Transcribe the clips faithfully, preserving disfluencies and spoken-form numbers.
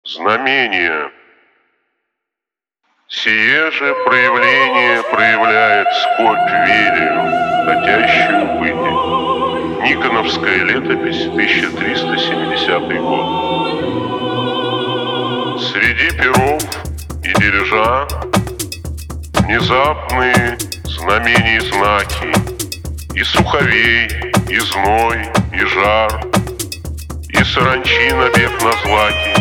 Знамение. Сие же проявление проявляет скорбь верию, хотящую быть. Никоновская летопись, тысяча триста семидесятый год. Среди перов и дирижа внезапные знамения и знаки, и суховей, и зной, и жар, и саранчи набег на злаки.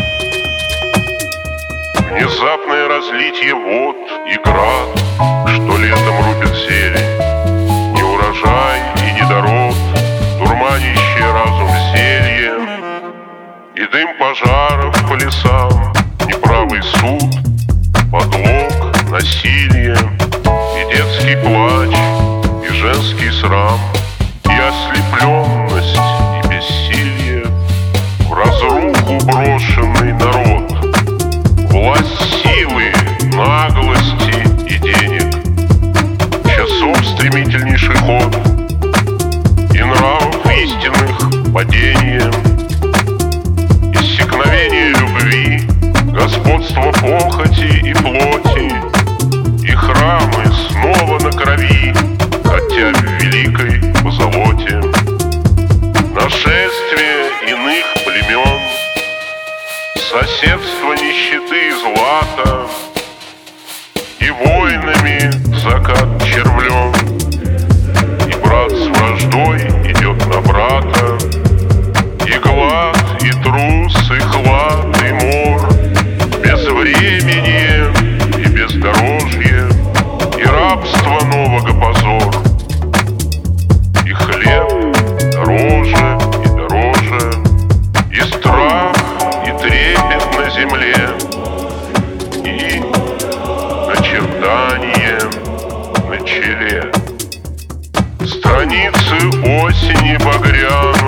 Внезапное разлитие вод и град, что летом рубит зелень, не урожай и недород, дурманящее разум зелье, и дым пожаров по лесам, неправый суд, подлог, насилие, и детский плач, и женский срам, и ослепленность, и бессилие, в разруху брошенный народ. Власть силы, наглости и денег, часов стремительнейший ход, и нравов истинных падение, иссякновение любви, господство похоти и плоти, и храмы снова на крови, хотя в великой позолоте. Нашествие иных племен, соседство нищеты и злата, и войнами закат червлен, и брат с враждой идет на брата, и глад, и трус, и хлад, и мор, безвременье и бездорожье, и рабство нового позор, и хлеб дороже и дороже, и страх, и трепет на земле, и начертание на челе. Страницы осени багрян